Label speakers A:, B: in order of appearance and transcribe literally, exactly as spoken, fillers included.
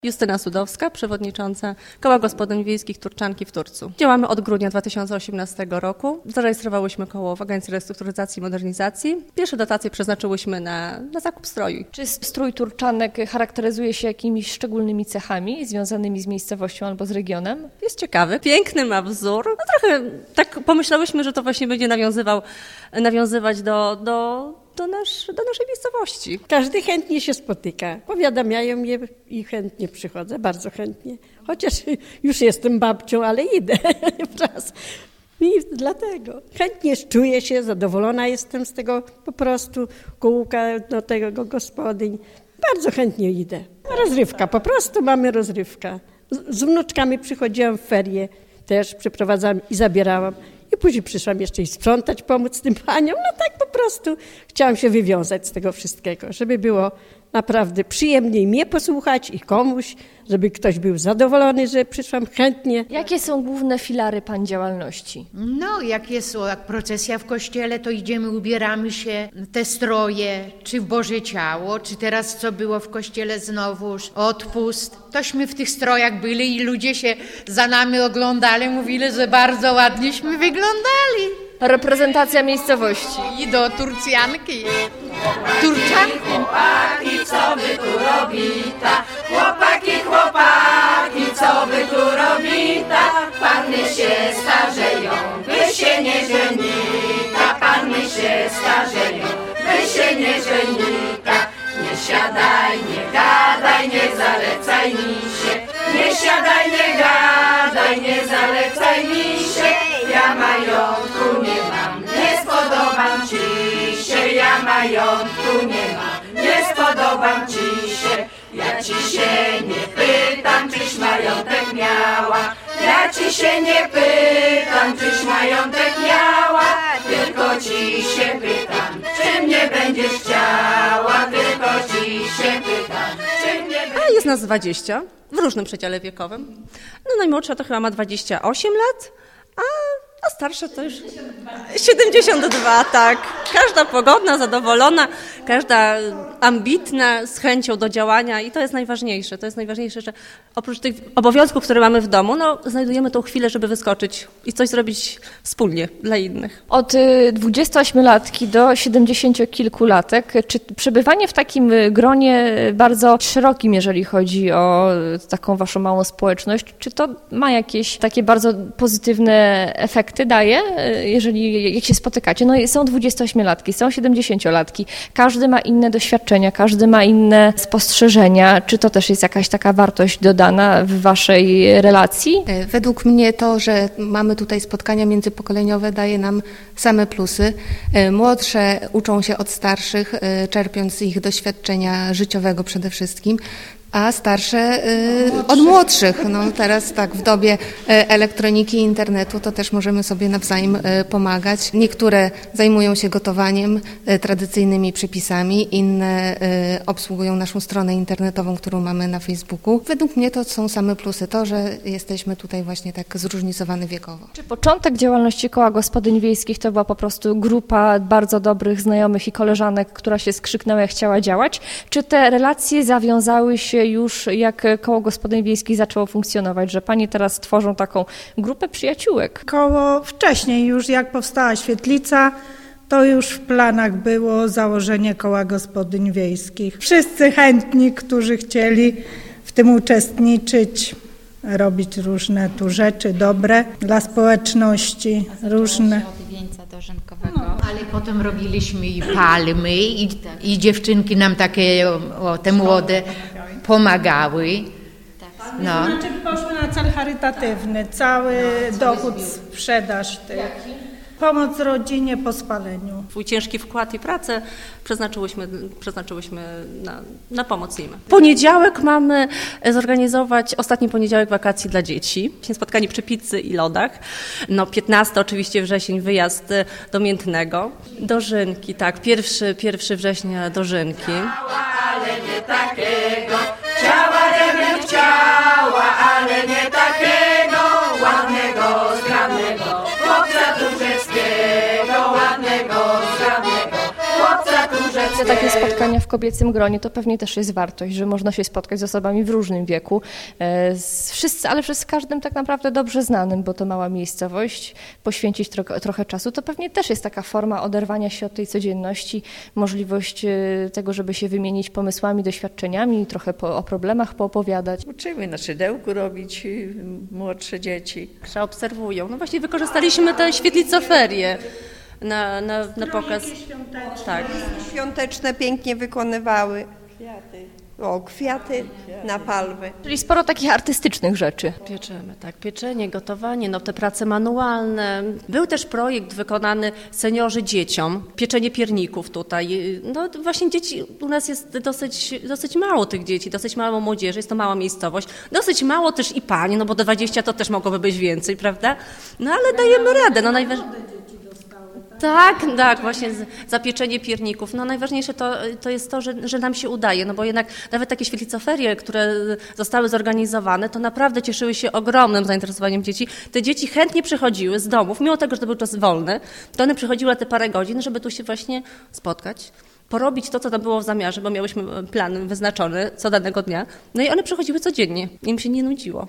A: Justyna Sudowska, przewodnicząca Koła Gospodyń Wiejskich Turczanki w Turcu. Działamy od grudnia dwa tysiące osiemnastego roku. Zarejestrowałyśmy koło w Agencji Restrukturyzacji i Modernizacji. Pierwsze dotacje przeznaczyłyśmy na, na zakup stroju.
B: Czy strój turczanek charakteryzuje się jakimiś szczególnymi cechami związanymi z miejscowością albo z regionem?
A: Jest ciekawy, piękny ma wzór. No trochę tak pomyślałyśmy, że to właśnie będzie nawiązywał, nawiązywać do... do Do, nasz, do naszej miejscowości.
C: Każdy chętnie się spotyka. Powiadamiają mnie i chętnie przychodzę, bardzo chętnie. Chociaż już jestem babcią, ale idę wraz. I dlatego chętnie czuję się, zadowolona jestem z tego po prostu kółka, do tego gospodyń. Bardzo chętnie idę. Rozrywka, po prostu mamy rozrywkę. Z, z wnuczkami przychodziłam w ferie, też przyprowadzałam i zabierałam. I później przyszłam jeszcze i sprzątać, pomóc tym paniom. No tak po prostu chciałam się wywiązać z tego wszystkiego, żeby było naprawdę przyjemniej mnie posłuchać i komuś, żeby ktoś był zadowolony, że przyszłam chętnie.
B: Jakie są główne filary pani działalności?
D: No, jak jest jak procesja w kościele, to idziemy, ubieramy się, te stroje, czy w Boże Ciało, czy teraz co było w kościele znowuż, odpust. Tośmy w tych strojach byli i ludzie się za nami oglądali, mówili, że bardzo ładnieśmy wyglądali.
B: Reprezentacja miejscowości.
D: I do Turcjanki. Turczanki.
E: Chłopaki, co wy tu robita? Chłopaki, chłopaki, co wy tu robita? Panny się starzeją, wy się nie żenita. Panny się starzeją, wy się nie żenita. Nie siadaj, nie gadaj, nie zalecaj mi się. Nie siadaj, nie gadaj, nie zalecaj mi się. Ja majątku nie mam, nie spodobam ci się. Ja majątku nie mam, nie spodobam ci się. Ja ci się nie pytam, czyś majątek miała. Ja ci się nie pytam, czyś majątek miała. Tylko ci się pytam, czy mnie będziesz chciała. Tylko ci się pytam, czy mnie będziesz...
A: A jest nas dwadzieścia w różnym przedziale wiekowym. No najmłodsza to chyba ma dwadzieścia osiem lat, a, a starsza to już siedemdziesiąt dwa, tak. Każda pogodna, zadowolona, każda ambitna, z chęcią do działania i to jest najważniejsze. To jest najważniejsze, że oprócz tych obowiązków, które mamy w domu, no znajdujemy tą chwilę, żeby wyskoczyć i coś zrobić wspólnie dla innych.
B: Od dwudziestoośmiolatki do siedemdziesięciokilkulatek, czy przebywanie w takim gronie bardzo szerokim, jeżeli chodzi o taką waszą małą społeczność, czy to ma jakieś takie bardzo pozytywne efekty, daje, jeżeli jak się spotykacie? No są dwudziestoośmiolatki, są siedemdziesięciolatki, każdy ma inne doświadczenia, każdy ma inne spostrzeżenia. Czy to też jest jakaś taka wartość dodana w waszej relacji?
F: Według mnie to, że mamy tutaj spotkania międzypokoleniowe, daje nam same plusy. Młodsze uczą się od starszych, czerpiąc z ich doświadczenia życiowego przede wszystkim, a starsze y, od młodszych. No teraz tak, w dobie elektroniki i internetu to też możemy sobie nawzajem y, pomagać. Niektóre zajmują się gotowaniem, y, tradycyjnymi przepisami, inne y, obsługują naszą stronę internetową, którą mamy na Facebooku. Według mnie to są same plusy, to, że jesteśmy tutaj właśnie tak zróżnicowani wiekowo.
B: Czy początek działalności Koła Gospodyń Wiejskich to była po prostu grupa bardzo dobrych znajomych i koleżanek, która się skrzyknęła i chciała działać? Czy te relacje zawiązały się już jak Koło Gospodyń Wiejskich zaczęło funkcjonować, że panie teraz tworzą taką grupę przyjaciółek?
G: Koło wcześniej już jak powstała świetlica, to już w planach było założenie Koła Gospodyń Wiejskich. Wszyscy chętni, którzy chcieli w tym uczestniczyć, robić różne tu rzeczy dobre dla społeczności, różne.
D: No, ale potem robiliśmy i palmy i, i dziewczynki nam takie, o, te młode, pomagały.
G: No. Znaczy poszły na cel charytatywny, cały dochód, sprzedaż tych. Pomoc rodzinie po spaleniu.
A: Swój ciężki wkład i pracę przeznaczyłyśmy, przeznaczyłyśmy na, na pomoc im. W poniedziałek mamy zorganizować ostatni poniedziałek wakacji dla dzieci. Spotkanie przy pizzy i lodach. No piętnastego oczywiście wrzesień wyjazd do Miętnego. Dożynki, tak. Pierwszy, pierwszy września dożynki.
E: Ale nie takiego, chciała, nie chciała, ale nie takiego, ładnego, zgrabnego, chłopca tureckiego, ładnego, zgrabnego, chłopca tureckiego.
B: takie spotkania w kobiecym gronie to pewnie też jest wartość, że można się spotkać z osobami w różnym wieku, z wszyscy, ale z każdym tak naprawdę dobrze znanym, bo to mała miejscowość, poświęcić tro- trochę czasu, to pewnie też jest taka forma oderwania się od tej codzienności, możliwość tego, żeby się wymienić pomysłami, doświadczeniami, trochę po, o problemach poopowiadać.
H: Uczymy na szydełku robić młodsze dzieci.
A: Obserwują. No właśnie wykorzystaliśmy te świetlicoferie na, na, na pokaz. Tak.
I: Świąteczne pięknie wykonywały. Kwiaty. O, kwiaty na palmy.
B: Czyli sporo takich artystycznych rzeczy.
A: Pieczemy, tak, pieczenie, gotowanie, no te prace manualne. Był też projekt wykonany seniorzy dzieciom, pieczenie pierników tutaj. No właśnie dzieci, u nas jest dosyć, dosyć mało tych dzieci, dosyć mało młodzieży, jest to mała miejscowość. Dosyć mało też i pań, no bo do dwudziestu to też mogłoby być więcej, prawda? No ale dajemy radę, no najważniejsze. Tak, tak, właśnie zapieczenie pierników. No najważniejsze to, to jest to, że, że nam się udaje, no bo jednak nawet takie świetlicoferie, które zostały zorganizowane, to naprawdę cieszyły się ogromnym zainteresowaniem dzieci. Te dzieci chętnie przychodziły z domów, mimo tego, że to był czas wolny, to one przychodziły na te parę godzin, żeby tu się właśnie spotkać, porobić to, co tam było w zamiarze, bo miałyśmy plan wyznaczony co danego dnia. No i one przychodziły codziennie, im się nie nudziło.